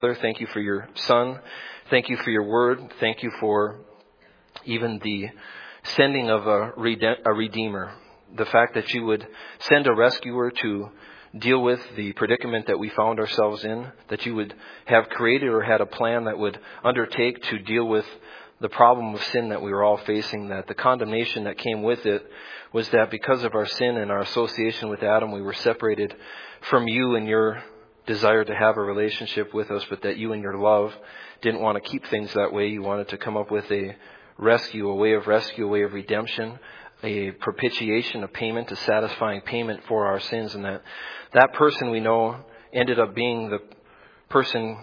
Father, thank you for your Son. Thank you for your word. Thank you for even the sending of a Redeemer. The fact that you would send a rescuer to deal with the predicament that we found ourselves in, that you would have created or had a plan that would undertake to deal with the problem of sin that we were all facing, that the condemnation that came with it was that because of our sin and our association with Adam, we were separated from you and your desire to have a relationship with us, but that you in your love didn't want to keep things that way. You wanted to come up with a way of redemption, a propitiation, a payment, a satisfying payment for our sins, and that person we know ended up being the person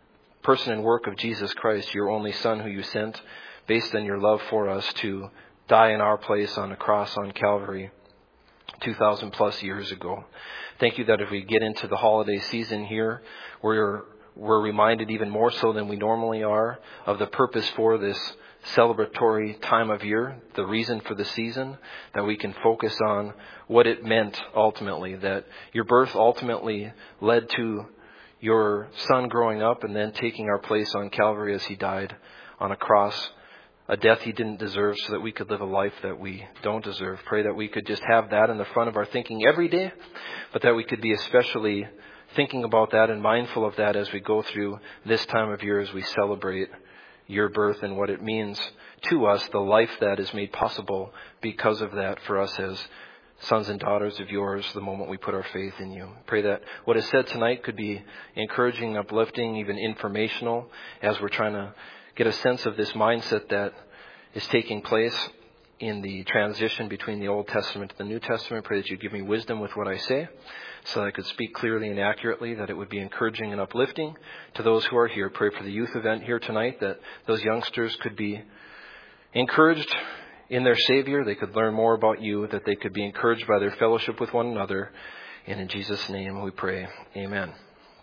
and work of Jesus Christ, your only Son who you sent based on your love for us to die in our place on the cross on Calvary 2,000 plus years ago. Thank you that if we get into the holiday season here, we're reminded even more so than we normally are of the purpose for this celebratory time of year, the reason for the season, that we can focus on what it meant ultimately, that your birth ultimately led to your Son growing up and then taking our place on Calvary as he died on a cross, a death he didn't deserve so that we could live a life that we don't deserve. Pray that we could just have that in the front of our thinking every day, but that we could be especially thinking about that and mindful of that as we go through this time of year as we celebrate your birth and what it means to us, the life that is made possible because of that for us as sons and daughters of yours the moment we put our faith in you. Pray that what is said tonight could be encouraging, uplifting, even informational as we're trying to get a sense of this mindset that is taking place in the transition between the Old Testament and the New Testament. Pray that you give me wisdom with what I say so that I could speak clearly and accurately, that it would be encouraging and uplifting to those who are here. Pray for the youth event here tonight, that those youngsters could be encouraged in their Savior, they could learn more about you, that they could be encouraged by their fellowship with one another. And in Jesus' name we pray. Amen.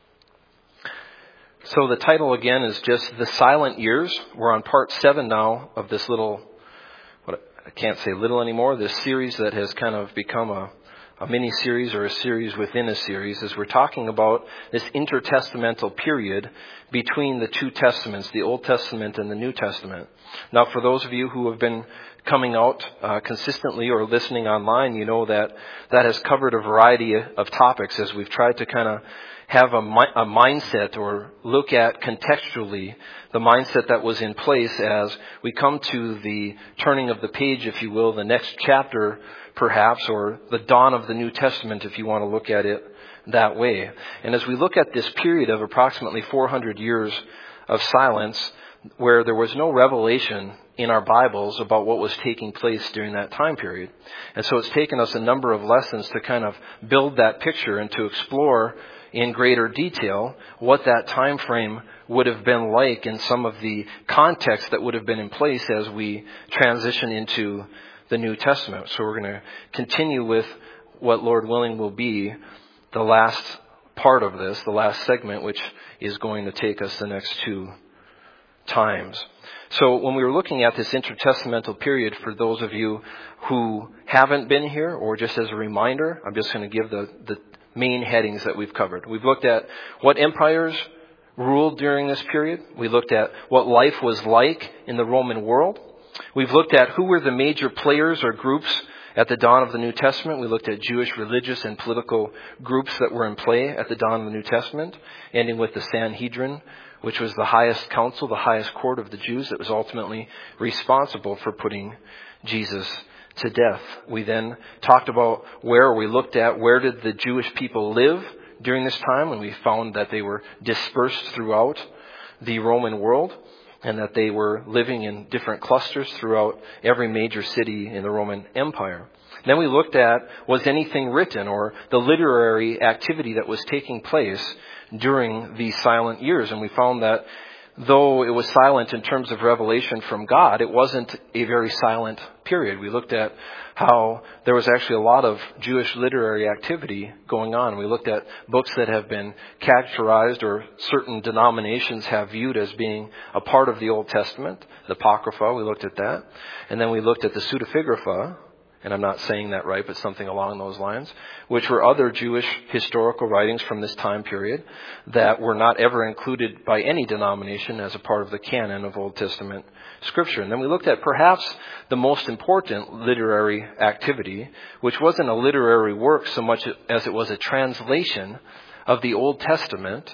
So the title again is just The Silent Years. We're on part 7 now of this I can't say little anymore, this series that has kind of become a mini-series or a series within a series, as we're talking about this intertestamental period between the two testaments, the Old Testament and the New Testament. Now, for those of you who have been coming out consistently or listening online, you know that has covered a variety of topics as we've tried to kind of have a mindset or look at contextually the mindset that was in place as we come to the turning of the page, if you will, the next chapter perhaps, or the dawn of the New Testament if you want to look at it that way. And as we look at this period of approximately 400 years of silence where there was no revelation in our Bibles about what was taking place during that time period. And so it's taken us a number of lessons to kind of build that picture and to explore in greater detail what that time frame would have been like and some of the context that would have been in place as we transition into the New Testament. So we're going to continue with what, Lord willing, will be the last part of this, the last segment, which is going to take us the next 2 times. So when we were looking at this intertestamental period, for those of you who haven't been here, or just as a reminder, I'm just going to give the main headings that we've covered. We've looked at what empires ruled during this period. We looked at what life was like in the Roman world. We've looked at who were the major players or groups at the dawn of the New Testament. We looked at Jewish religious and political groups that were in play at the dawn of the New Testament, ending with the Sanhedrin, which was the highest council, the highest court of the Jews that was ultimately responsible for putting Jesus to death. We then talked about we looked at where did the Jewish people live during this time, and we found that they were dispersed throughout the Roman world and that they were living in different clusters throughout every major city in the Roman Empire. Then we looked at, was anything written, or the literary activity that was taking place during these silent years. And we found that though it was silent in terms of revelation from God, it wasn't a very silent period. We looked at how there was actually a lot of Jewish literary activity going on. We looked at books that have been characterized, or certain denominations have viewed as being a part of the Old Testament, the Apocrypha. We looked at that. And then we looked at the Pseudepigrapha, and I'm not saying that right, but something along those lines, which were other Jewish historical writings from this time period that were not ever included by any denomination as a part of the canon of Old Testament Scripture. And then we looked at perhaps the most important literary activity, which wasn't a literary work so much as it was a translation of the Old Testament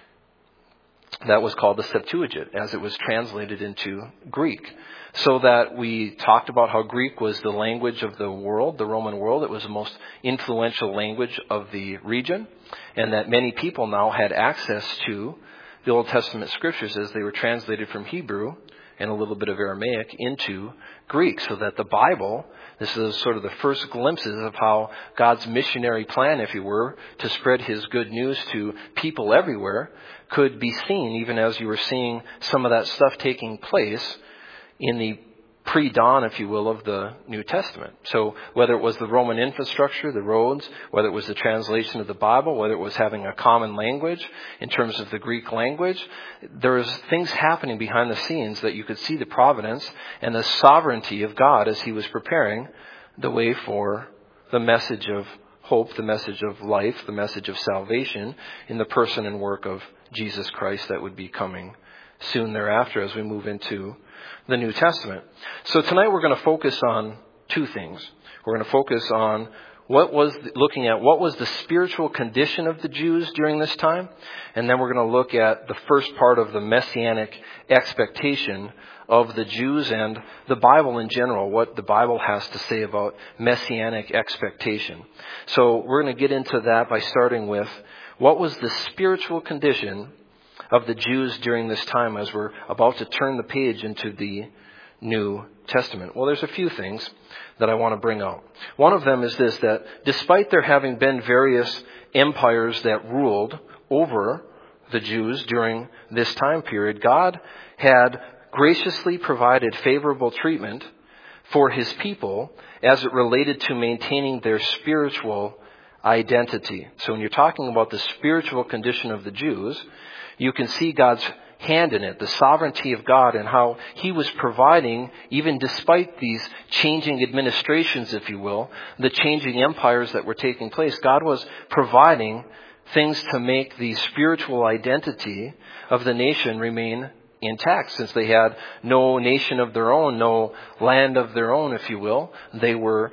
that was called the Septuagint, as it was translated into Greek. So that we talked about how Greek was the language of the world, the Roman world. It was the most influential language of the region, and that many people now had access to the Old Testament Scriptures as they were translated from Hebrew and a little bit of Aramaic into Greek, so that the Bible, this is sort of the first glimpses of how God's missionary plan, if you were, to spread His good news to people everywhere, could be seen even as you were seeing some of that stuff taking place in the pre-dawn, if you will, of the New Testament. So whether it was the Roman infrastructure, the roads, whether it was the translation of the Bible, whether it was having a common language in terms of the Greek language, there was things happening behind the scenes that you could see the providence and the sovereignty of God as He was preparing the way for the message of hope, the message of life, the message of salvation in the person and work of Jesus Christ that would be coming soon thereafter as we move into the New Testament. So tonight we're going to focus on two things. We're going to focus on looking at what was the spiritual condition of the Jews during this time, and then we're going to look at the first part of the messianic expectation of the Jews and the Bible in general, what the Bible has to say about messianic expectation. So we're going to get into that by starting with what was the spiritual condition of the Jews during this time as we're about to turn the page into the New Testament. Well, there's a few things that I want to bring out. One of them is this, that despite there having been various empires that ruled over the Jews during this time period, God had graciously provided favorable treatment for His people as it related to maintaining their spiritual identity. So when you're talking about the spiritual condition of the Jews, you can see God's hand in it, the sovereignty of God, and how He was providing, even despite these changing administrations, if you will, the changing empires that were taking place. God was providing things to make the spiritual identity of the nation remain intact, since they had no nation of their own, no land of their own, if you will. They were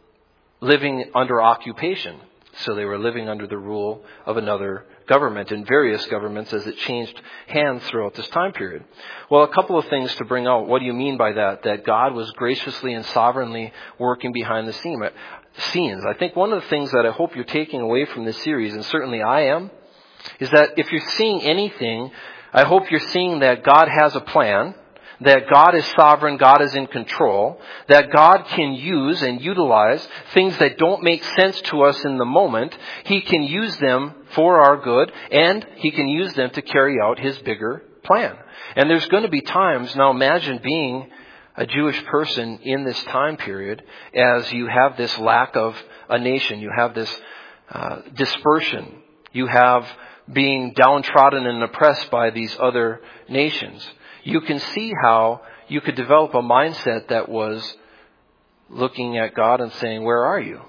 living under occupation. So they were living under the rule of another government, and various governments, as it changed hands throughout this time period. Well, a couple of things to bring out. What do you mean by that? That God was graciously and sovereignly working behind the scenes. I think one of the things that I hope you're taking away from this series, and certainly I am, is that if you're seeing anything, I hope you're seeing that God has a plan, that God is sovereign, God is in control, that God can use and utilize things that don't make sense to us in the moment. He can use them for our good, and He can use them to carry out His bigger plan. And there's going to be times, now imagine being a Jewish person in this time period, as you have this lack of a nation, you have this dispersion, you have being downtrodden and oppressed by these other nations. You can see how you could develop a mindset that was looking at God and saying, where are you?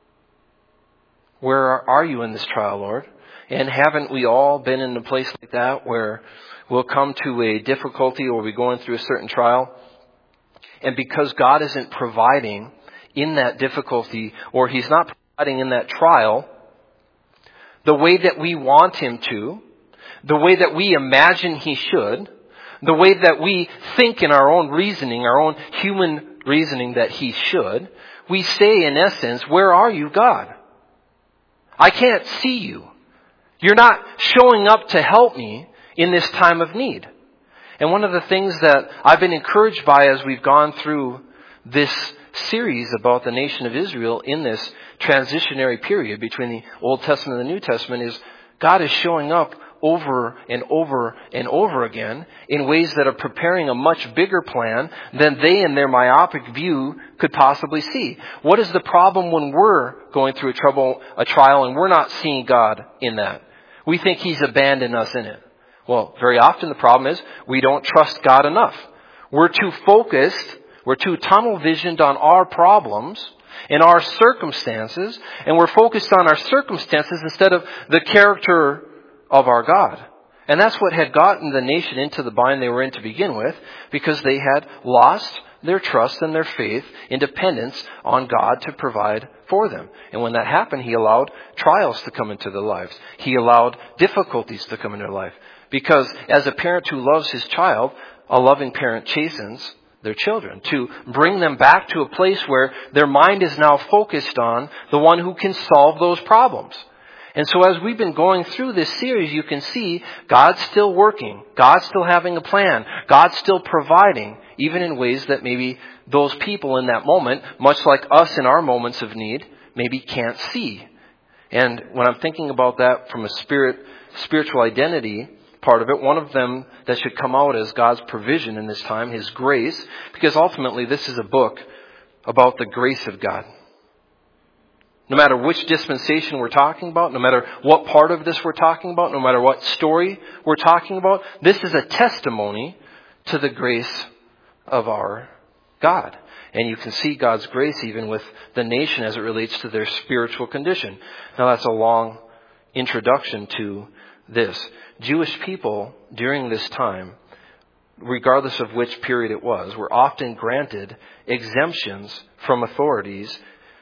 Where are you in this trial, Lord? And haven't we all been in a place like that where we'll come to a difficulty or we're going through a certain trial, and because God isn't providing in that difficulty, or He's not providing in that trial the way that we want Him to, the way that we imagine He should, the way that we think in our own reasoning, our own human reasoning that He should, we say in essence, where are you, God? I can't see you. You're not showing up to help me in this time of need. And one of the things that I've been encouraged by as we've gone through this series about the nation of Israel in this transitionary period between the Old Testament and the New Testament is God is showing up over and over and over again in ways that are preparing a much bigger plan than they in their myopic view could possibly see. What is the problem when we're going through a trial and we're not seeing God in that? We think He's abandoned us in it. Well, very often the problem is we don't trust God enough. We're too focused, we're too tunnel visioned on our problems and our circumstances, and we're focused on our circumstances instead of the character of our God. And that's what had gotten the nation into the bind they were in to begin with, because they had lost their trust and their faith in dependence on God to provide for them. And when that happened, He allowed trials to come into their lives. He allowed difficulties to come into their life. Because as a parent who loves his child, a loving parent chastens their children to bring them back to a place where their mind is now focused on the one who can solve those problems. And so as we've been going through this series, you can see God's still working. God's still having a plan. God's still providing, even in ways that maybe those people in that moment, much like us in our moments of need, maybe can't see. And when I'm thinking about that from a spiritual identity part of it, one of them that should come out as God's provision in this time, His grace, because ultimately this is a book about the grace of God. No matter which dispensation we're talking about, no matter what part of this we're talking about, no matter what story we're talking about, this is a testimony to the grace of our God. And you can see God's grace even with the nation as it relates to their spiritual condition. Now that's a long introduction to this. Jewish people during this time, regardless of which period it was, were often granted exemptions from authorities,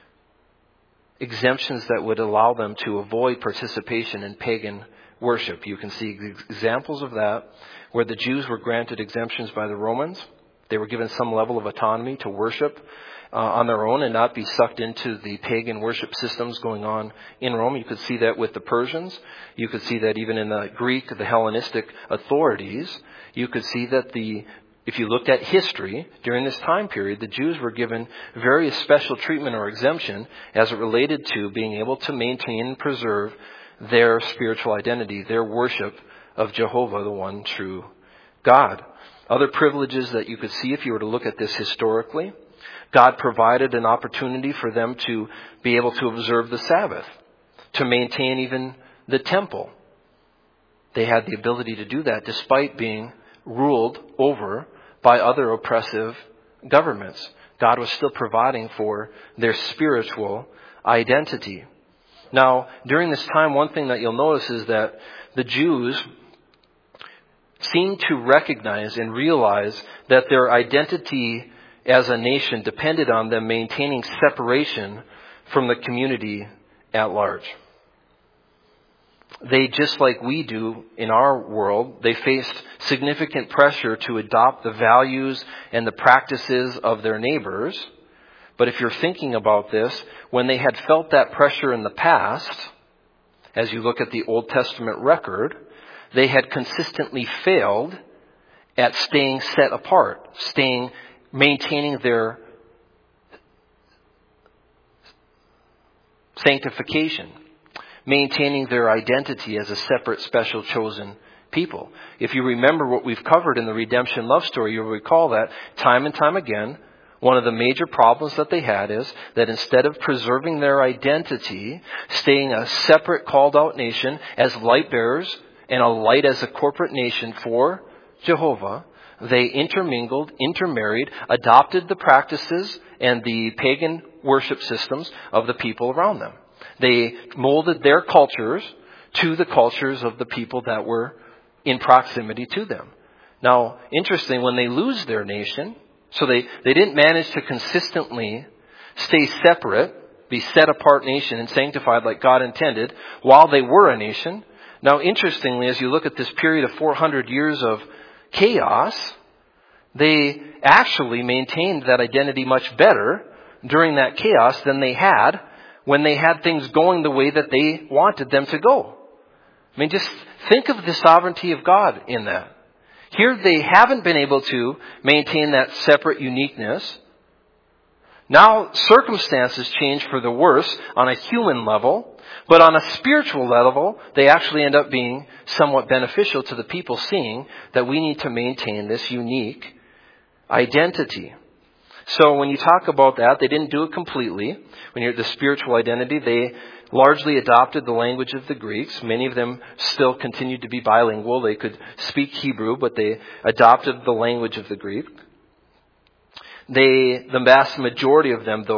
exemptions that would allow them to avoid participation in pagan worship. You can see examples of that where the Jews were granted exemptions by the Romans. They were given some level of autonomy to worship on their own and not be sucked into the pagan worship systems going on in Rome. You could see that with the Persians. You could see that even in the Greek, the Hellenistic authorities. You could see that if you looked at history during this time period, the Jews were given very special treatment or exemption as it related to being able to maintain and preserve their spiritual identity, their worship of Jehovah, the one true God. Other privileges that you could see if you were to look at this historically, God provided an opportunity for them to be able to observe the Sabbath, to maintain even the temple. They had the ability to do that despite being ruled over by other oppressive governments. God was still providing for their spiritual identity. Now, during this time, one thing that you'll notice is that the Jews seem to recognize and realize that their identity as a nation depended on them maintaining separation from the community at large. They, just like we do in our world, they faced significant pressure to adopt the values and the practices of their neighbors. But if you're thinking about this, when they had felt that pressure in the past, as you look at the Old Testament record, they had consistently failed at staying set apart, maintaining their sanctification, maintaining their identity as a separate, special, chosen people. If you remember what we've covered in the redemption love story, you'll recall that time and time again, one of the major problems that they had is that instead of preserving their identity, staying a separate, called out nation as light bearers and a light as a corporate nation for Jehovah, they intermingled, intermarried, adopted the practices and the pagan worship systems of the people around them. They molded their cultures to the cultures of the people that were in proximity to them. Now, interesting, when they lose their nation, so they didn't manage to consistently stay separate, be set apart nation and sanctified like God intended while they were a nation. Now, interestingly, as you look at this period of 400 years of chaos, they actually maintained that identity much better during that chaos than they had when they had things going the way that they wanted them to go. I mean, just think of the sovereignty of God in that. Here they haven't been able to maintain that separate uniqueness. Now circumstances change for the worse on a human level, but on a spiritual level, they actually end up being somewhat beneficial to the people, seeing that we need to maintain this unique identity. So when you talk about that, they didn't do it completely. When you're at the spiritual identity, they largely adopted the language of the Greeks. Many of them still continued to be bilingual. They could speak Hebrew, but they adopted the language of the Greek. The vast majority of them, though,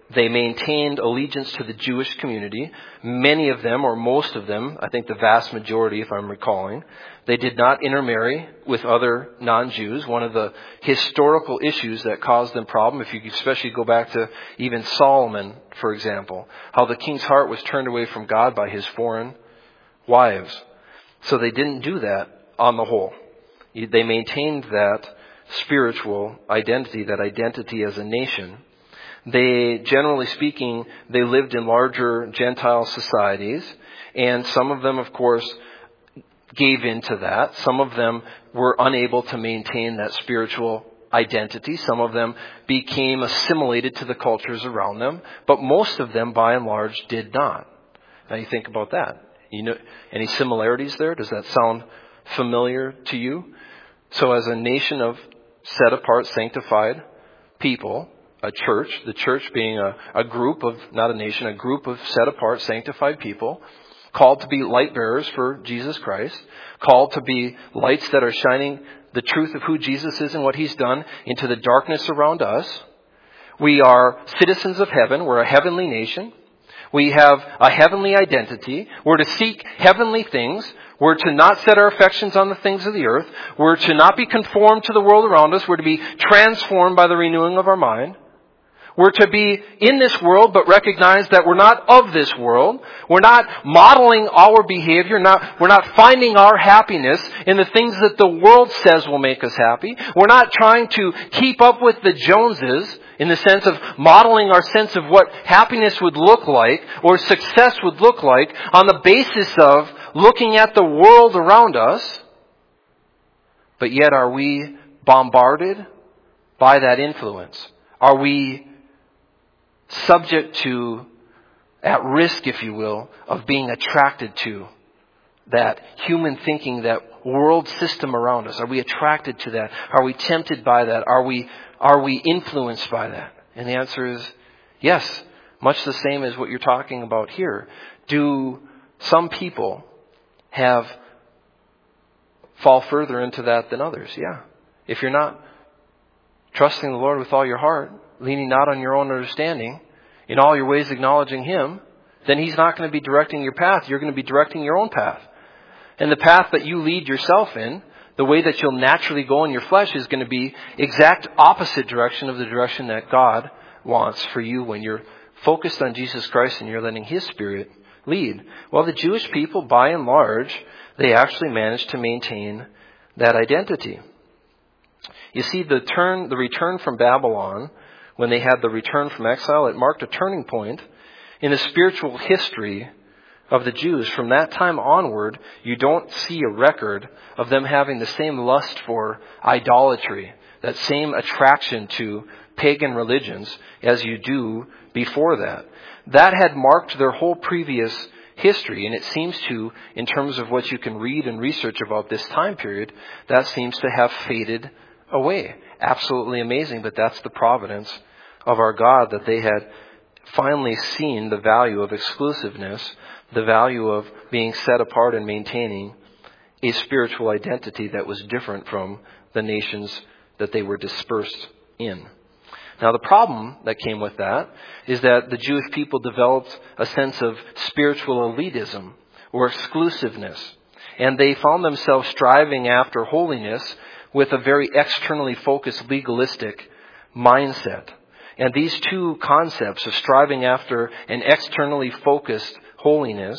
They maintained allegiance to the Jewish community. Many of them, or most of them, I think the vast majority if I'm recalling, they did not intermarry with other non-Jews. One of the historical issues that caused them problem, if you especially go back to even Solomon, for example, how the king's heart was turned away from God by his foreign wives. So they didn't do that on the whole. They maintained that spiritual identity, that identity as a nation. They, generally speaking, they lived in larger Gentile societies, and some of them, of course, gave into that. Some of them were unable to maintain that spiritual identity. Some of them became assimilated to the cultures around them, but most of them, by and large, did not. Now you think about that. You know, any similarities there? Does that sound familiar to you? So as a nation of set apart, sanctified people, a church, the church being a group of, not a nation, a group of set apart, sanctified people, called to be light bearers for Jesus Christ, called to be lights that are shining the truth of who Jesus is and what He's done into the darkness around us. We are citizens of heaven. We're a heavenly nation. We have a heavenly identity. We're to seek heavenly things. We're to not set our affections on the things of the earth. We're to not be conformed to the world around us. We're to be transformed by the renewing of our mind. We're to be in this world, but recognize that we're not of this world. We're not modeling our behavior. We're not finding our happiness in the things that the world says will make us happy. We're not trying to keep up with the Joneses in the sense of modeling our sense of what happiness would look like or success would look like on the basis of looking at the world around us. But yet, are we bombarded by that influence? Are we subject to, at risk, if you will, of being attracted to that human thinking, that world system around us? Are we attracted to that? Are we tempted by that? Are we influenced by that? And the answer is yes, much the same as what you're talking about here. Do some people fall further into that than others? Yeah. If you're not trusting the Lord with all your heart, leaning not on your own understanding, in all your ways acknowledging Him, then He's not going to be directing your path. You're going to be directing your own path. And the path that you lead yourself in, the way that you'll naturally go in your flesh, is going to be exact opposite direction of the direction that God wants for you when you're focused on Jesus Christ and you're letting His Spirit lead. Well, the Jewish people, by and large, they actually managed to maintain that identity. You see, the return from Babylon, when they had the return from exile, it marked a turning point in the spiritual history of the Jews. From that time onward, you don't see a record of them having the same lust for idolatry, that same attraction to pagan religions as you do before that. That had marked their whole previous history, and it seems to, in terms of what you can read and research about this time period, that seems to have faded away. Absolutely amazing, but that's the providence of our God, that they had finally seen the value of exclusiveness, the value of being set apart and maintaining a spiritual identity that was different from the nations that they were dispersed in. Now, the problem that came with that is that the Jewish people developed a sense of spiritual elitism or exclusiveness, and they found themselves striving after holiness with a very externally focused, legalistic mindset. And these two concepts of striving after an externally focused holiness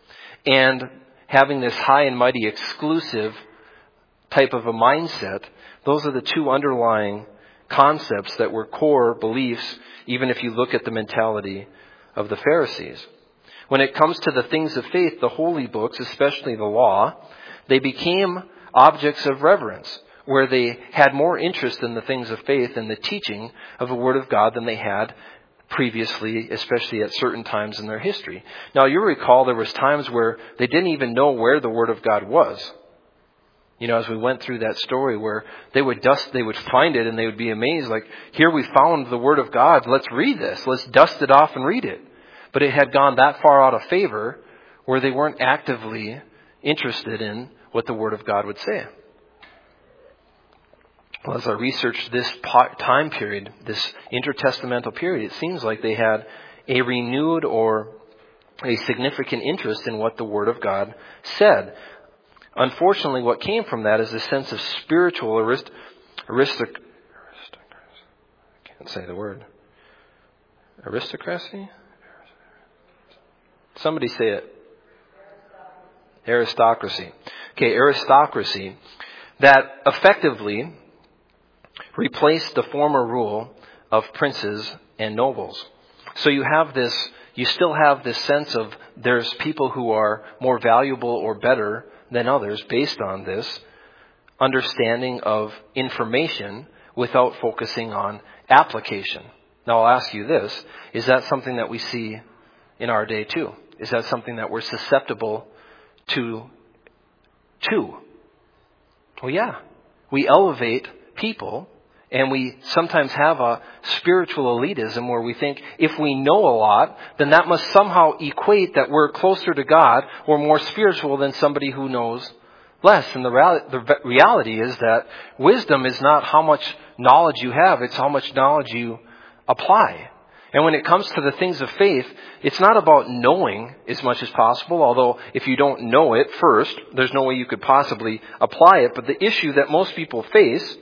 and having this high and mighty exclusive type of a mindset, those are the two underlying concepts that were core beliefs, even if you look at the mentality of the Pharisees. When it comes to the things of faith, the holy books, especially the law, they became objects of reverence, where they had more interest in the things of faith and the teaching of the Word of God than they had previously, especially at certain times in their history. Now, you recall there was times where they didn't even know where the Word of God was. You know, as we went through that story where they would find it and they would be amazed, like, here we found the Word of God, let's read this, let's dust it off and read it. But it had gone that far out of favor where they weren't actively interested in what the Word of God would say. Well, as I researched this time period, this intertestamental period, it seems like they had a renewed or a significant interest in what the Word of God said. Unfortunately, what came from that is a sense of spiritual aristocracy. I can't say the word. Aristocracy? Somebody say it. Aristocracy. Okay, aristocracy that effectively replaced the former rule of princes and nobles. So you still have this sense of there's people who are more valuable or better than others based on this understanding of information without focusing on application. Now I'll ask you this, is that something that we see in our day too? Is that something that we're susceptible to? Well, yeah. We elevate people, and we sometimes have a spiritual elitism where we think if we know a lot, then that must somehow equate that we're closer to God or more spiritual than somebody who knows less. And the reality is that wisdom is not how much knowledge you have, it's how much knowledge you apply. And when it comes to the things of faith, it's not about knowing as much as possible, although if you don't know it first, there's no way you could possibly apply it. But the issue that most people face,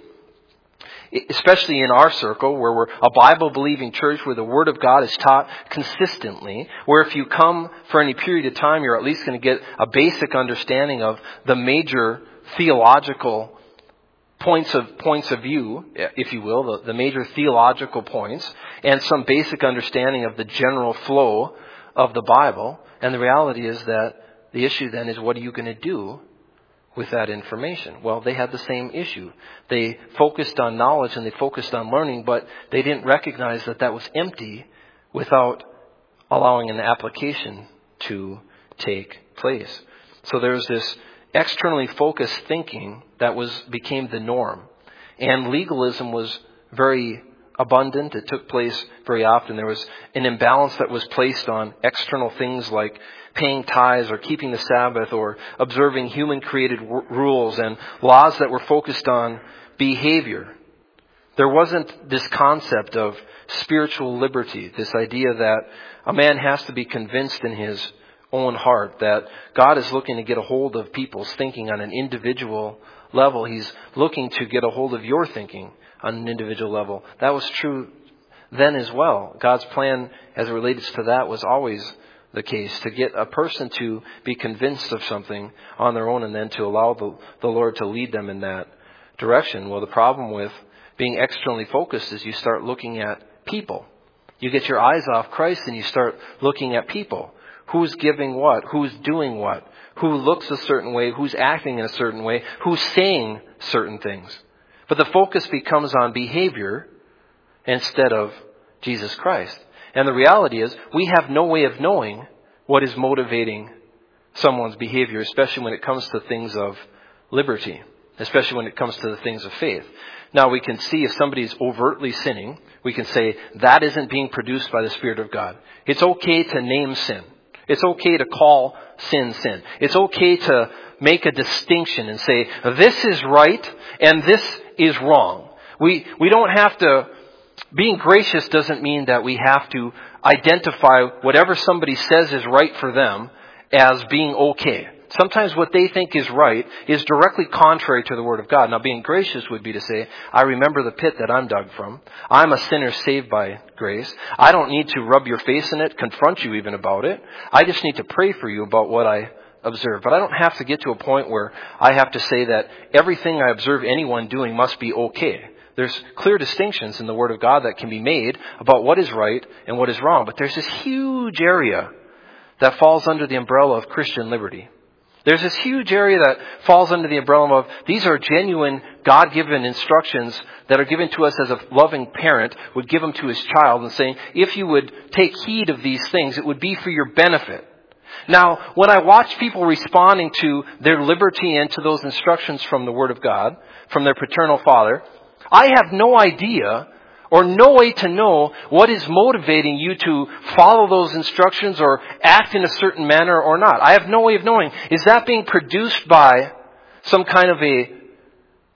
especially in our circle, where we're a Bible-believing church where the Word of God is taught consistently, where if you come for any period of time, you're at least going to get a basic understanding of the major theological points of view, if you will, the major theological points, and some basic understanding of the general flow of the Bible. And the reality is that the issue then is, what are you going to do with that information? Well, they had the same issue. They focused on knowledge and they focused on learning, but they didn't recognize that that was empty without allowing an application to take place. So there's this externally focused thinking that became the norm. And legalism was very abundant. It took place very often. There was an imbalance that was placed on external things like paying tithes or keeping the Sabbath or observing human-created rules and laws that were focused on behavior. There wasn't this concept of spiritual liberty, this idea that a man has to be convinced in his own heart that God is looking to get a hold of people's thinking on an individual level. He's looking to get a hold of your thinking on an individual level. That was true then as well. God's plan as it relates to that was always the case, to get a person to be convinced of something on their own and then to allow the Lord to lead them in that direction. Well, the problem with being externally focused is you start looking at people. You get your eyes off Christ and you start looking at people. Who's giving what? Who's doing what? Who looks a certain way? Who's acting in a certain way? Who's saying certain things? But the focus becomes on behavior instead of Jesus Christ. And the reality is, we have no way of knowing what is motivating someone's behavior, especially when it comes to things of liberty, especially when it comes to the things of faith. Now, we can see if somebody is overtly sinning, we can say that isn't being produced by the Spirit of God. It's okay to name sin. It's okay to call sin, sin. It's okay to make a distinction and say, this is right and this is wrong. We don't have to, being gracious doesn't mean that we have to identify whatever somebody says is right for them as being okay. Sometimes what they think is right is directly contrary to the Word of God. Now, being gracious would be to say, I remember the pit that I'm dug from. I'm a sinner saved by grace. I don't need to rub your face in it, confront you even about it. I just need to pray for you about what I observe. But I don't have to get to a point where I have to say that everything I observe anyone doing must be okay. There's clear distinctions in the Word of God that can be made about what is right and what is wrong. But there's this huge area that falls under the umbrella of Christian liberty. There's this huge area that falls under the umbrella of, these are genuine God-given instructions that are given to us as a loving parent would give them to his child and saying, if you would take heed of these things, it would be for your benefit. Now, when I watch people responding to their liberty and to those instructions from the Word of God, from their paternal father, I have no idea or no way to know what is motivating you to follow those instructions or act in a certain manner or not. I have no way of knowing. Is that being produced by some kind of a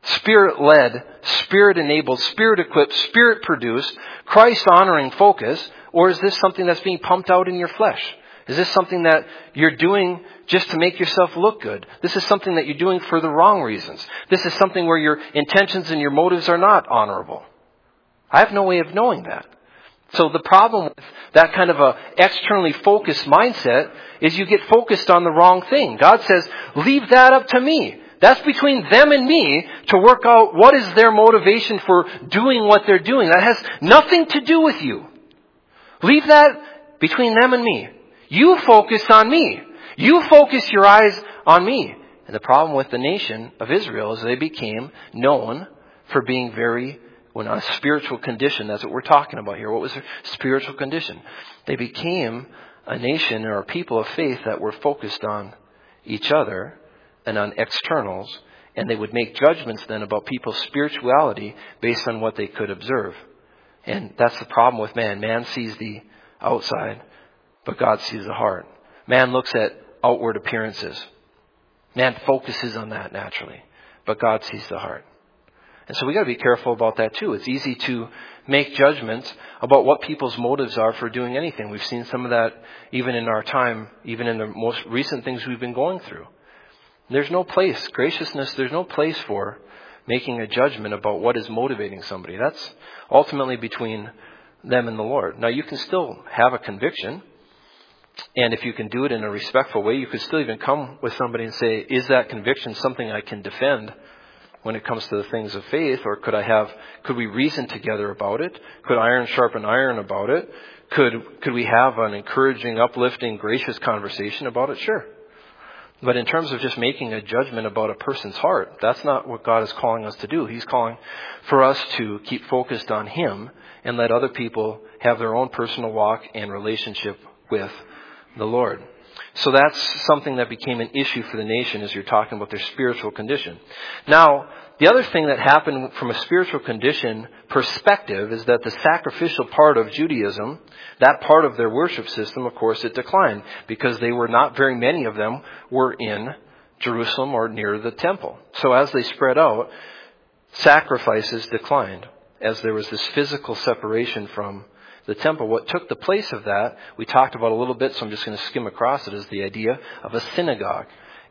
Spirit-led, Spirit-enabled, Spirit-equipped, Spirit-produced, Christ-honoring focus? Or is this something that's being pumped out in your flesh? Is this something that you're doing just to make yourself look good? This is something that you're doing for the wrong reasons. This is something where your intentions and your motives are not honorable. I have no way of knowing that. So the problem with that kind of a externally focused mindset is you get focused on the wrong thing. God says, leave that up to me. That's between them and me to work out what is their motivation for doing what they're doing. That has nothing to do with you. Leave that between them and me. You focus on me. You focus your eyes on me. And the problem with the nation of Israel is they became known for being very, on a spiritual condition. That's what we're talking about here. What was their spiritual condition? They became a nation or a people of faith that were focused on each other and on externals. And they would make judgments then about people's spirituality based on what they could observe. And that's the problem with man. Man sees the outside, but God sees the heart. Man looks at outward appearances. Man focuses on that naturally, but God sees the heart. And so we got to be careful about that too. It's easy to make judgments about what people's motives are for doing anything. We've seen some of that even in our time, even in the most recent things we've been going through. There's no place, graciousness, there's no place for making a judgment about what is motivating somebody. That's ultimately between them and the Lord. Now, you can still have a conviction, and if you can do it in a respectful way, you could still even come with somebody and say, is that conviction something I can defend when it comes to the things of faith? Or could we reason together about it? Could iron sharpen iron about it? Could we have an encouraging, uplifting, gracious conversation about it? Sure. But in terms of just making a judgment about a person's heart, that's not what God is calling us to do. He's calling for us to keep focused on Him and let other people have their own personal walk and relationship with the Lord. So that's something that became an issue for the nation as you're talking about their spiritual condition. Now, the other thing that happened from a spiritual condition perspective is that the sacrificial part of Judaism, that part of their worship system, of course, it declined because they were not very many of them were in Jerusalem or near the temple. So as they spread out, sacrifices declined as there was this physical separation from the temple. What took the place of that, we talked about a little bit, so I'm just going to skim across it, is the idea of a synagogue.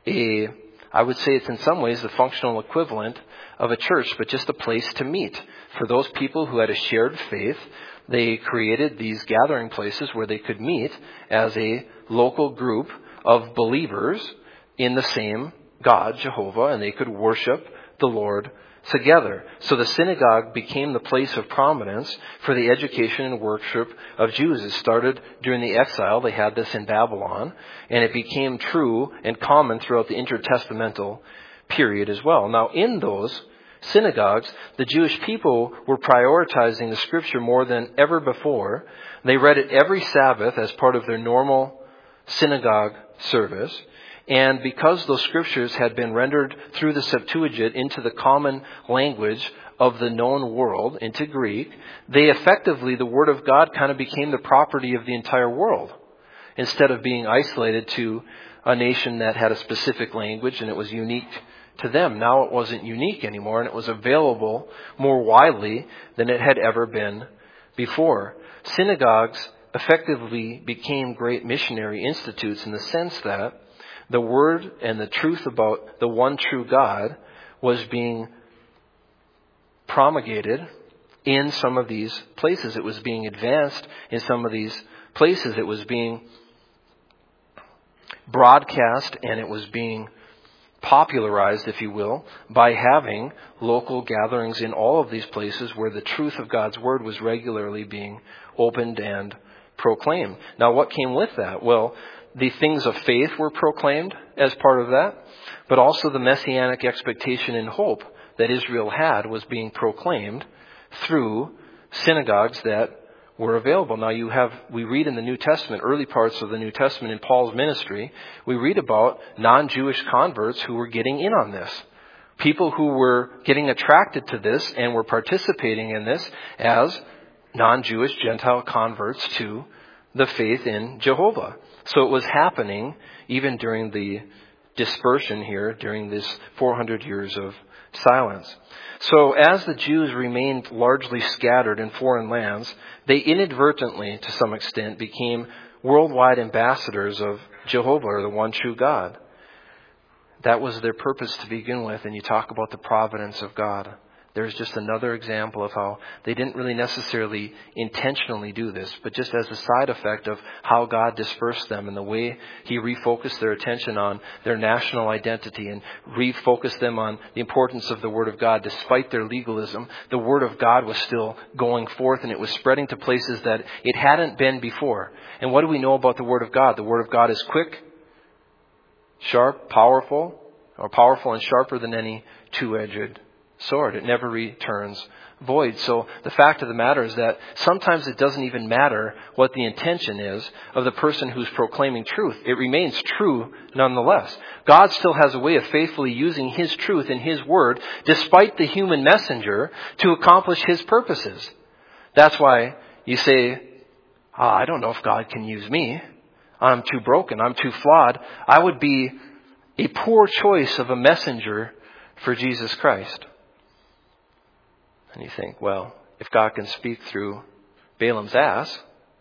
I would say it's in some ways the functional equivalent of a church, but just a place to meet. For those people who had a shared faith, they created these gathering places where they could meet as a local group of believers in the same God, Jehovah, and they could worship the Lord together. So the synagogue became the place of prominence for the education and worship of Jews. It started during the exile. They had this in Babylon, and it became true and common throughout the intertestamental period as well. Now, in those synagogues, the Jewish people were prioritizing the Scripture more than ever before. They read it every Sabbath as part of their normal synagogue service. And because those scriptures had been rendered through the Septuagint into the common language of the known world, into Greek, they effectively, the Word of God kind of became the property of the entire world. Instead of being isolated to a nation that had a specific language and it was unique to them. Now it wasn't unique anymore, and it was available more widely than it had ever been before. Synagogues effectively became great missionary institutes in the sense that the word and the truth about the one true God was being promulgated in some of these places. It was being advanced in some of these places. It was being broadcast and it was being popularized, if you will, by having local gatherings in all of these places where the truth of God's word was regularly being opened and proclaimed. Now, what came with that? Well, the things of faith were proclaimed as part of that, but also the messianic expectation and hope that Israel had was being proclaimed through synagogues that were available. Now we read in the New Testament, early parts of the New Testament in Paul's ministry, we read about non-Jewish converts who were getting in on this. People who were getting attracted to this and were participating in this as non-Jewish Gentile converts to the faith in Jehovah. So it was happening even during the dispersion here, during this 400 years of silence. So as the Jews remained largely scattered in foreign lands, they inadvertently, to some extent, became worldwide ambassadors of Jehovah, or the one true God. That was their purpose to begin with, and you talk about the providence of God. There's just another example of how they didn't really necessarily intentionally do this, but just as a side effect of how God dispersed them and the way He refocused their attention on their national identity and refocused them on the importance of the Word of God. Despite their legalism, the Word of God was still going forth, and it was spreading to places that it hadn't been before. And what do we know about the Word of God? The Word of God is quick, sharp, powerful and sharper than any two-edged sword. It never returns void. So the fact of the matter is that sometimes it doesn't even matter what the intention is of the person who's proclaiming truth. It remains true nonetheless. God still has a way of faithfully using His truth and His word, despite the human messenger, to accomplish His purposes. That's why you say, I don't know if God can use me. I'm too broken. I'm too flawed. I would be a poor choice of a messenger for Jesus Christ. And you think, well, if God can speak through Balaam's ass,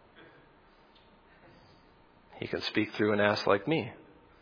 He can speak through an ass like me.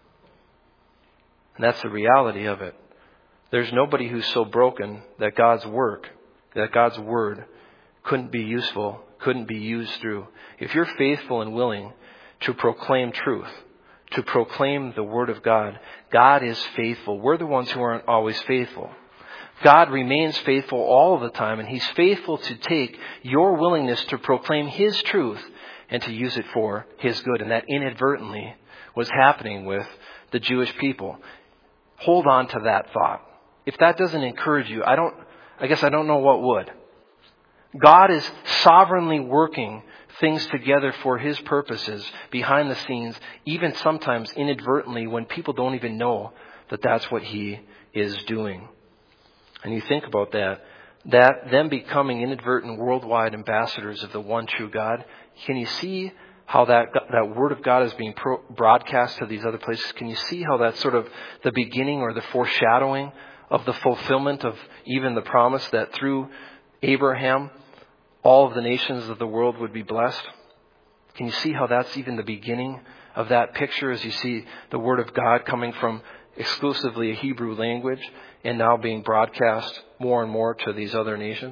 And that's the reality of it. There's nobody who's so broken that God's work, that God's word couldn't be useful, couldn't be used through. If you're faithful and willing to proclaim truth, to proclaim the Word of God, God is faithful. We're the ones who aren't always faithful. God remains faithful all the time, and He's faithful to take your willingness to proclaim His truth and to use it for His good. And that inadvertently was happening with the Jewish people. Hold on to that thought. If that doesn't encourage you, I guess I don't know what would. God is sovereignly working things together for His purposes behind the scenes, even sometimes inadvertently when people don't even know that that's what He is doing. And you think about that them becoming inadvertent worldwide ambassadors of the one true God, can you see how that Word of God is being broadcast to these other places? Can you see how that's sort of the beginning or the foreshadowing of the fulfillment of even the promise that through Abraham, all of the nations of the world would be blessed? Can you see how that's even the beginning of that picture as you see the Word of God coming from exclusively a Hebrew language and now being broadcast more and more to these other nations?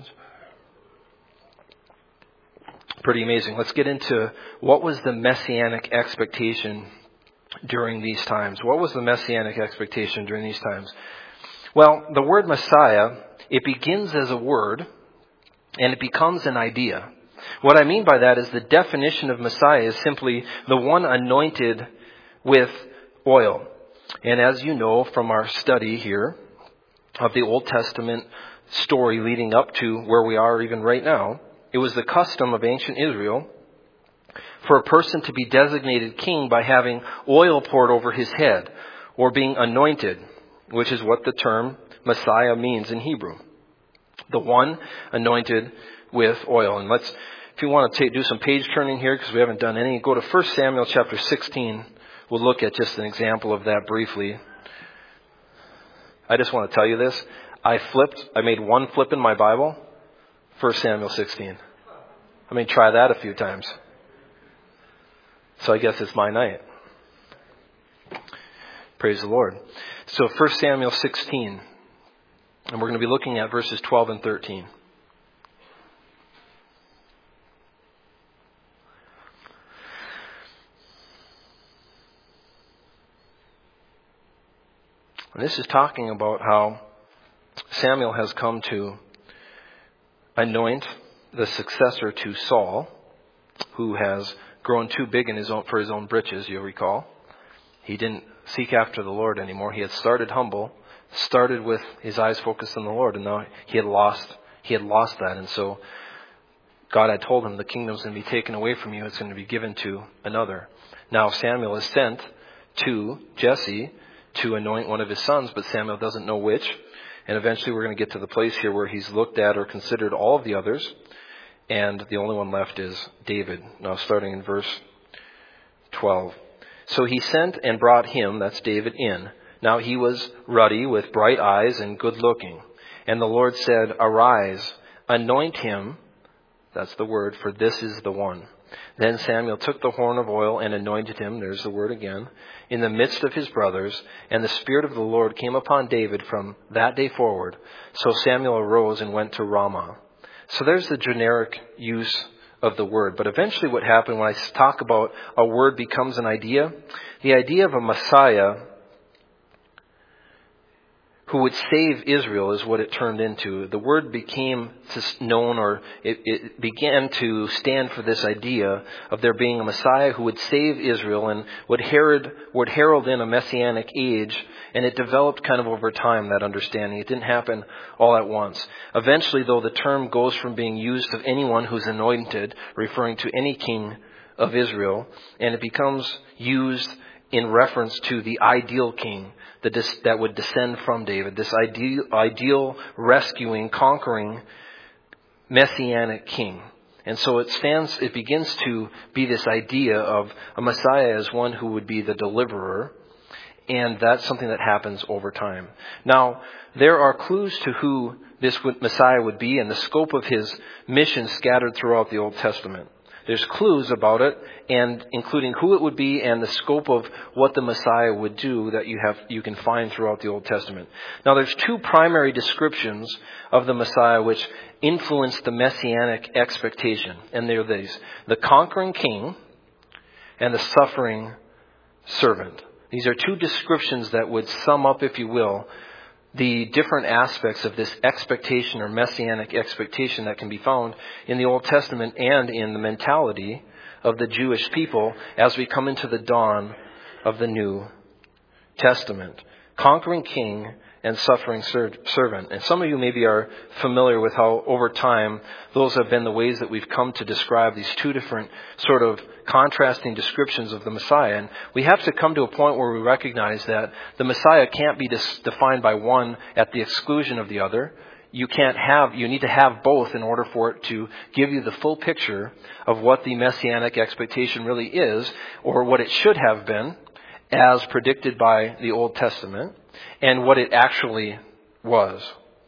Pretty amazing. Let's get into what was the messianic expectation during these times. What was the messianic expectation during these times? Well, the word Messiah, it begins as a word and it becomes an idea. What I mean by that is the definition of Messiah is simply the one anointed with oil. And as you know from our study here of the Old Testament story leading up to where we are even right now, it was the custom of ancient Israel for a person to be designated king by having oil poured over his head or being anointed, which is what the term Messiah means in Hebrew. The one anointed with oil. And if you want to do some page turning here, because we haven't done any, go to 1 Samuel chapter 16. We'll look at just an example of that briefly. I just want to tell you this. I made one flip in my Bible, 1 Samuel 16. I mean, try that a few times. So I guess it's my night. Praise the Lord. So 1 Samuel 16. And we're going to be looking at verses 12 and 13. And this is talking about how Samuel has come to anoint the successor to Saul, who has grown too big for his own britches, you'll recall. He didn't seek after the Lord anymore. He had started humble, started with his eyes focused on the Lord, and now he had lost that. And so God had told him, the kingdom's going to be taken away from you. It's going to be given to another. Now Samuel is sent to Jesse to anoint one of his sons, but Samuel doesn't know which. And eventually we're going to get to the place here where he's looked at or considered all of the others. And the only one left is David. Now starting in verse 12. So he sent and brought him, that's David, in. Now he was ruddy with bright eyes and good looking. And the Lord said, Arise, anoint him. That's the word, for this is the one. Then Samuel took the horn of oil and anointed him, there's the word again, in the midst of his brothers, and the Spirit of the Lord came upon David from that day forward. So Samuel arose and went to Ramah. So there's the generic use of the word. But eventually what happened when I talk about a word becomes an idea, the idea of a Messiah who would save Israel is what it turned into. The word became known, or it began to stand for this idea of there being a Messiah who would save Israel and would herald in a messianic age. And it developed kind of over time, that understanding. It didn't happen all at once. Eventually, though, the term goes from being used of anyone who's anointed, referring to any king of Israel, and it becomes used in reference to the ideal king that would descend from David, this ideal rescuing, conquering, messianic king. And so it begins to be this idea of a Messiah as one who would be the deliverer, and that's something that happens over time. Now, there are clues to who this Messiah would be and the scope of his mission scattered throughout the Old Testament. There's clues about it, and including who it would be and the scope of what the Messiah would do that you can find throughout the Old Testament. Now, there's two primary descriptions of the Messiah which influence the messianic expectation, and they're these: the conquering king and the suffering servant. These are two descriptions that would sum up, if you will, the different aspects of this expectation or messianic expectation that can be found in the Old Testament and in the mentality of the Jewish people as we come into the dawn of the New Testament. Conquering king and suffering servant. And some of you maybe are familiar with how over time those have been the ways that we've come to describe these two different sort of contrasting descriptions of the Messiah. And we have to come to a point where we recognize that the Messiah can't be defined by one at the exclusion of the other. You need to have both in order for it to give you the full picture of what the messianic expectation really is, or what it should have been as predicted by the Old Testament, and what it actually was.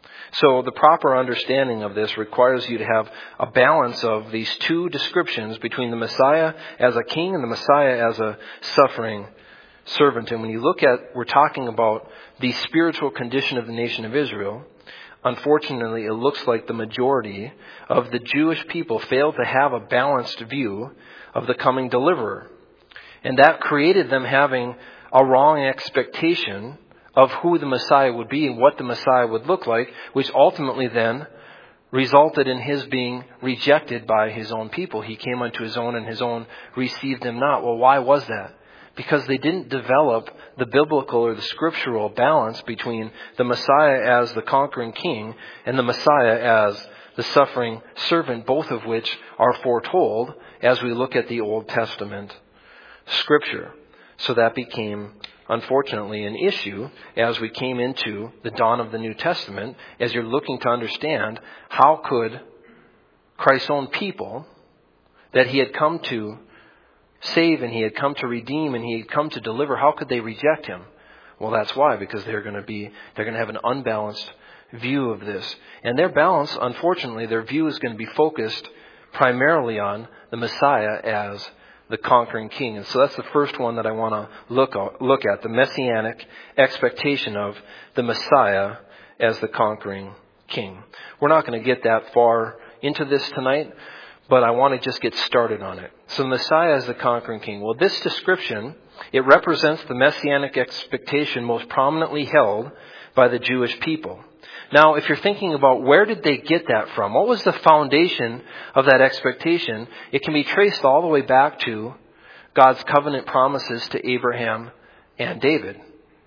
So the proper understanding of this requires you to have a balance of these two descriptions between the Messiah as a king and the Messiah as a suffering servant. And when you look at, we're talking about the spiritual condition of the nation of Israel. Unfortunately, it looks like the majority of the Jewish people failed to have a balanced view of the coming deliverer. And that created them having a wrong expectation of who the Messiah would be and what the Messiah would look like, which ultimately then resulted in his being rejected by his own people. He came unto his own, and his own received him not. Well, why was that? Because they didn't develop the biblical or the scriptural balance between the Messiah as the conquering king and the Messiah as the suffering servant, both of which are foretold as we look at the Old Testament Scripture. So that became, unfortunately, an issue as we came into the dawn of the New Testament, as you're looking to understand how could Christ's own people that he had come to save and he had come to redeem and he had come to deliver, how could they reject him? Well, that's why, because they're going to have an unbalanced view of this. And their balance, unfortunately, their view is going to be focused primarily on the Messiah as the conquering king. And so that's the first one that I want to look at, the messianic expectation of the Messiah as the conquering king. We're not going to get that far into this tonight, but I want to just get started on it. So the Messiah as the conquering king. Well, this description, it represents the messianic expectation most prominently held by the Jewish people. Now, if you're thinking about where did they get that from, what was the foundation of that expectation, it can be traced all the way back to God's covenant promises to Abraham and David.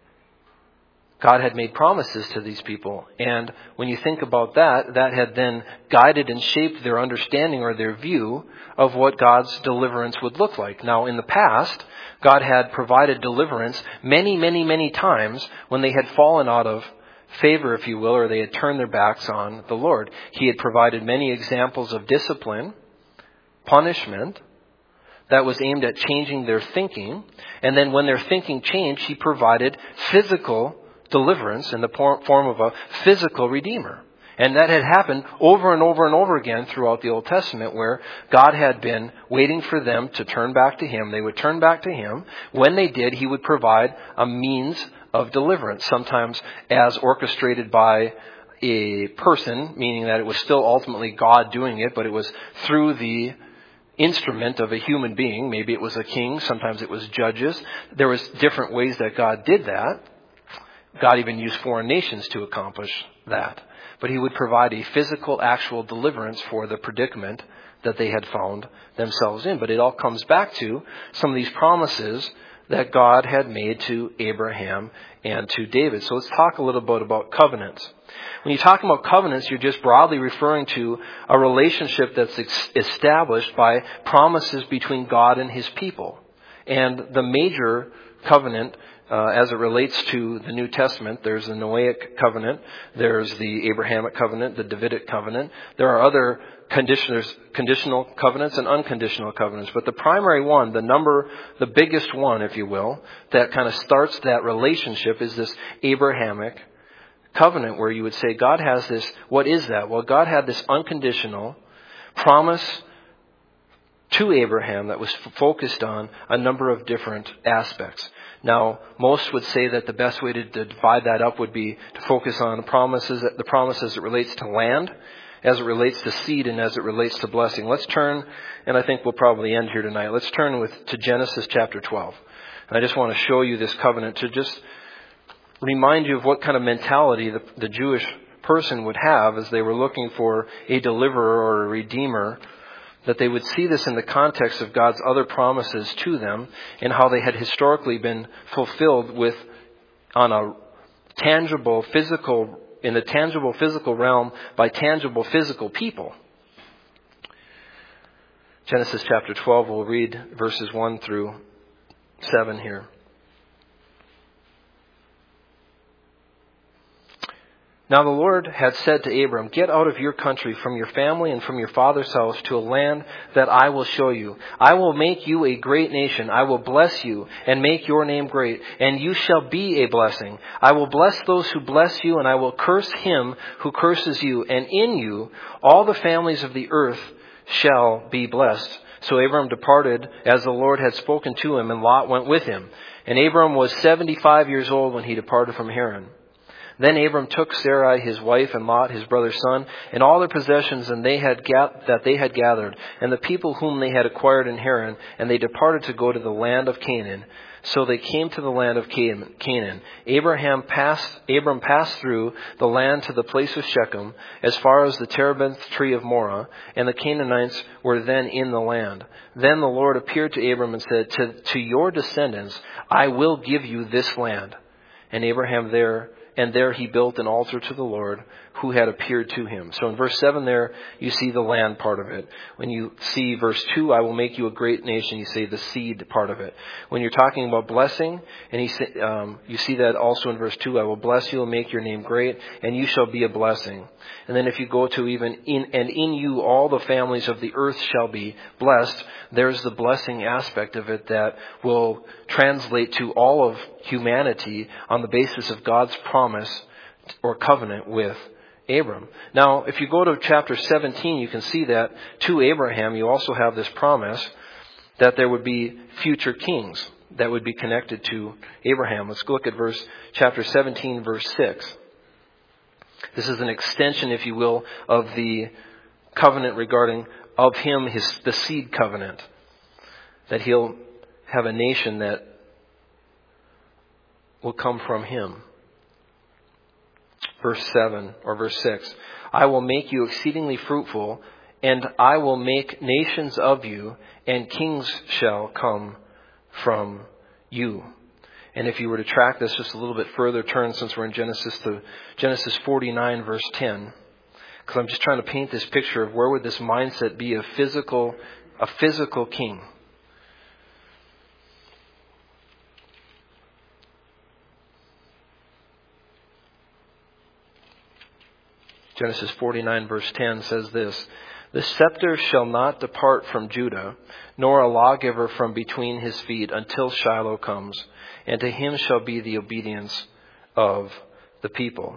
God had made promises to these people, and when you think about that, that had then guided and shaped their understanding or their view of what God's deliverance would look like. Now, in the past, God had provided deliverance many, many, many times when they had fallen out of favor, if you will, or they had turned their backs on the Lord. He had provided many examples of discipline, punishment, that was aimed at changing their thinking. And then when their thinking changed, he provided physical deliverance in the form of a physical redeemer. And that had happened over and over and over again throughout the Old Testament, where God had been waiting for them to turn back to Him. They would turn back to Him. When they did, He would provide a means of deliverance, sometimes as orchestrated by a person, meaning that it was still ultimately God doing it, but it was through the instrument of a human being. Maybe it was a king, sometimes it was judges. There was different ways that God did that. God even used foreign nations to accomplish that. But He would provide a physical, actual deliverance for the predicament that they had found themselves in. But it all comes back to some of these promises that God had made to Abraham and to David. So let's talk a little bit about covenants. When you talk about covenants, you're just broadly referring to a relationship that's established by promises between God and His people. And the major covenant, as it relates to the New Testament, there's the Noahic covenant, there's the Abrahamic covenant, the Davidic covenant. There are other conditional covenants and unconditional covenants. But the primary one, the biggest one, if you will, that kind of starts that relationship is this Abrahamic covenant, where you would say God has this. What is that? Well, God had this unconditional promise to Abraham that was focused on a number of different aspects. Now, most would say that the best way to divide that up would be to focus on the promises as it relates to land, as it relates to seed, and as it relates to blessing. Let's turn, and I think we'll probably end here tonight. Let's turn to Genesis chapter 12. And I just want to show you this covenant to just remind you of what kind of mentality the Jewish person would have as they were looking for a deliverer or a redeemer, that they would see this in the context of God's other promises to them and how they had historically been fulfilled in the tangible physical realm by tangible physical people. Genesis chapter 12, we'll read verses 1 through 7 here. Now the Lord had said to Abram, "Get out of your country, from your family and from your father's house, to a land that I will show you. I will make you a great nation. I will bless you and make your name great, and you shall be a blessing. I will bless those who bless you, and I will curse him who curses you. And in you all the families of the earth shall be blessed." So Abram departed as the Lord had spoken to him, and Lot went with him. And Abram was 75 years old when he departed from Haran. Then Abram took Sarai his wife, and Lot his brother's son, and all their possessions that they had gathered, and the people whom they had acquired in Haran, and they departed to go to the land of Canaan. So they came to the land of Canaan. Abram passed through the land to the place of Shechem, as far as the terebinth tree of Moreh, and the Canaanites were then in the land. Then the Lord appeared to Abram and said, To your descendants I will give you this land. And there he built an altar to the Lord who had appeared to him. So in verse 7 there, you see the land part of it. When you see verse 2, I will make you a great nation, you see the seed part of it. When you're talking about blessing, and you see that also in verse 2, I will bless you and make your name great, and you shall be a blessing. And then if you go to in you all the families of the earth shall be blessed, there's the blessing aspect of it that will translate to all of humanity on the basis of God's promise or covenant with Abram. Now, if you go to chapter 17, you can see that to Abraham, you also have this promise that there would be future kings that would be connected to Abraham. Let's look at chapter 17, verse 6. This is an extension, if you will, of the covenant regarding of him, the seed covenant, that he'll have a nation that will come from him. Verse 7 or verse 6. I will make you exceedingly fruitful, and I will make nations of you, and kings shall come from you. And if you were to track this just a little bit further, turn, since we're in Genesis, to Genesis 49, verse 10. Because I'm just trying to paint this picture of where would this mindset be of a physical king. Genesis 49 verse 10 says this, The scepter shall not depart from Judah, nor a lawgiver from between his feet, until Shiloh comes, and to him shall be the obedience of the people.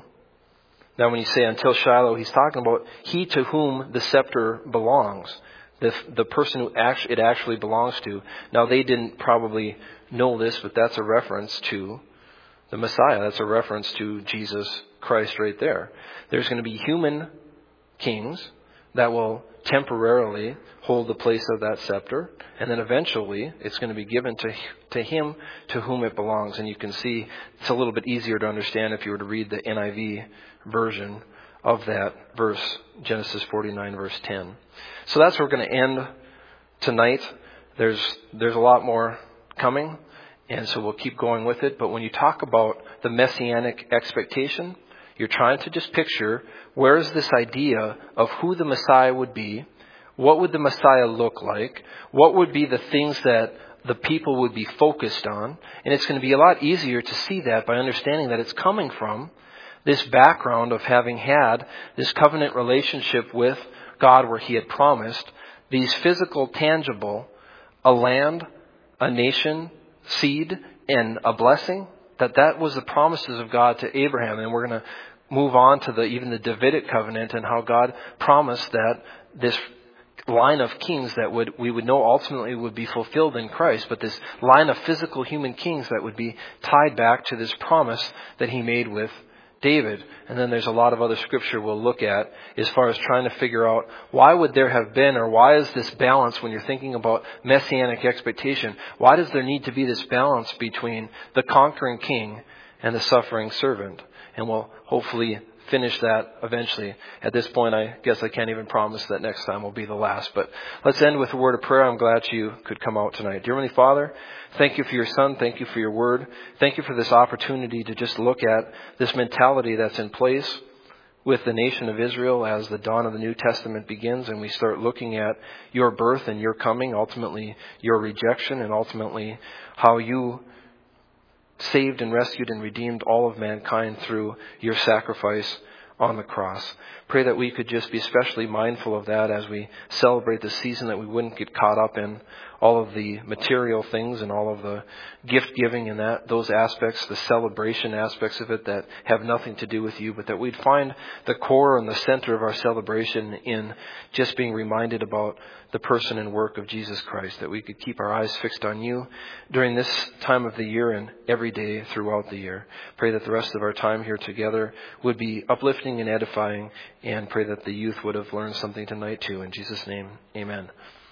Now when you say until Shiloh, he's talking about he to whom the scepter belongs. The person who it actually belongs to. Now they didn't probably know this, but that's a reference to the Messiah. That's a reference to Jesus Christ right there. There's going to be human kings that will temporarily hold the place of that scepter, and then eventually it's going to be given to him to whom it belongs. And you can see it's a little bit easier to understand if you were to read the NIV version of that verse, Genesis 49 verse 10. So that's where we're going to end tonight. There's a lot more coming, and so we'll keep going with it. But when you talk about the messianic expectation, you're trying to just picture where is this idea of who the Messiah would be, what would the Messiah look like, what would be the things that the people would be focused on. And it's going to be a lot easier to see that by understanding that it's coming from this background of having had this covenant relationship with God where he had promised these physical, tangible, a land, a nation, seed, and a blessing. That was the promises of God to Abraham. And we're going to move on to even the Davidic covenant and how God promised that this line of kings that we would know ultimately would be fulfilled in Christ, but this line of physical human kings that would be tied back to this promise that he made with David. And then there's a lot of other scripture we'll look at as far as trying to figure out why would there have been, or why is this balance when you're thinking about messianic expectation, why does there need to be this balance between the conquering king and the suffering servant? And we'll hopefully finish that eventually. At this point, I guess I can't even promise that next time will be the last. But let's end with a word of prayer. I'm glad you could come out tonight. Dear Heavenly Father, thank you for your Son. Thank you for your word. Thank you for this opportunity to just look at this mentality that's in place with the nation of Israel as the dawn of the New Testament begins, and we start looking at your birth and your coming, ultimately your rejection, and ultimately how you saved and rescued and redeemed all of mankind through your sacrifice on the cross. Pray that we could just be especially mindful of that as we celebrate the season, that we wouldn't get caught up in all of the material things and all of the gift giving and those aspects, the celebration aspects of it that have nothing to do with you, but that we'd find the core and the center of our celebration in just being reminded about the person and work of Jesus Christ, that we could keep our eyes fixed on you during this time of the year and every day throughout the year. Pray that the rest of our time here together would be uplifting and edifying, and pray that the youth would have learned something tonight too. In Jesus' name, amen.